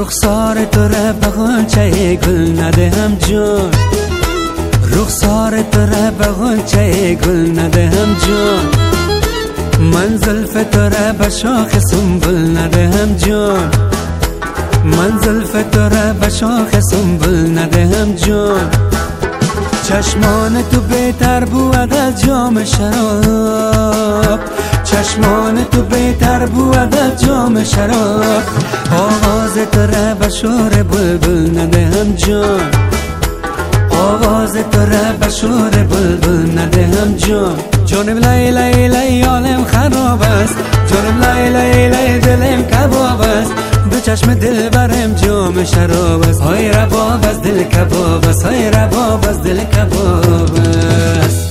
رخسار تو را به غنچه گل ندهم جان، رخسار تو را به غنچه گل ندهم جان، من زلف تو را به شاخ سنبل ندهم جان، من زلف تو را به شاخ سنبل ندهم جان. چشمان تو بهتر بود از جام شراب، چشمان تو بهتر بود از جام شراب، آواز تو را به شور بلبل ندهم جان، آواز تو را به شور بلبل ندهم جان. جانم لای لای لای عالم خراب است، جانم لای لای لای دلم کباب است، دو چشم دل برم جام شراب است، های رباب از دل کباب است، های رباب از دل کباب است.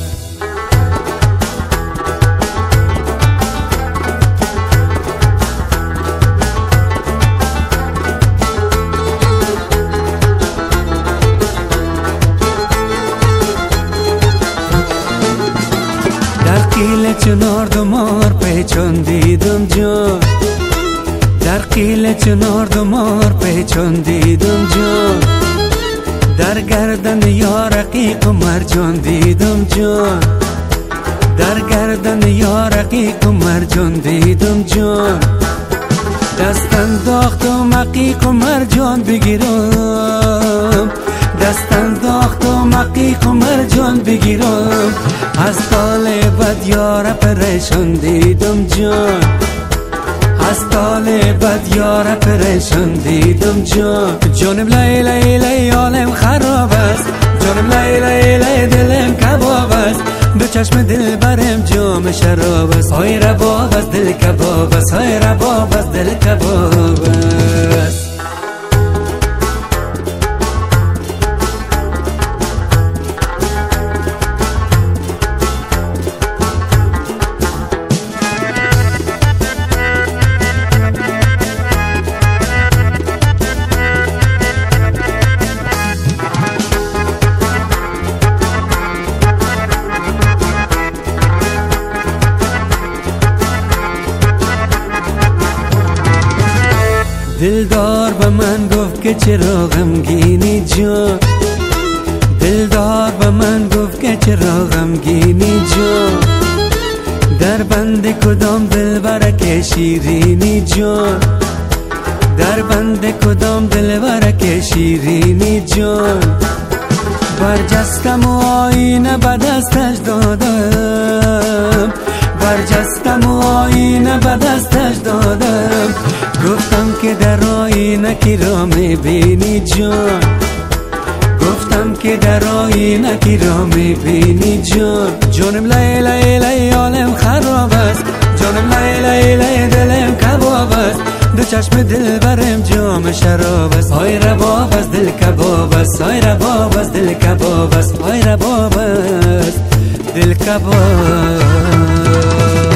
در قیل چنار دو مار پیچان دیدم جان، در قیل چنار دو مار پیچان دیدم جان، در گردن یا رقیق و مرجان دیدم جان، در گردن یا رقیق و مرجان دیدم جان. دست انداخت و مقیق و مرجان بگیرم، دست انداخت و مقیق و مرجان بگیرم، از طالبت یار پریشان دیدم جان، از طالبت یار پریشان دیدم جان. جانم لای لای لای عالم خراب است، جانم لای لای لای دلم کباب است، دو چشم دل برم جام شراب است، های رباب از دل کباب است، های رباب از دل کباب است. دلدار به من گفت که چرا غمگینی جان، دلدار به من گفت که چرا غمگینی جان، در بند کدام دلبرک شیرینی جان، در بند کدام دلبرک شیرینی جان. برجستم و آینه به دستش دادم، برجستم و آینه به دستش دادم، گفتم که در آینه کی را میبینی جان، گفتم که در آینه کی را میبینی جان. جانم لای لای لای عالم خراب است، جانم لای لای لای دلم کباب است، دو چشم دل برم جام شراب است، های رباب از دل کباب است، های رباب از دل کباب است، های رباب است دل کباب.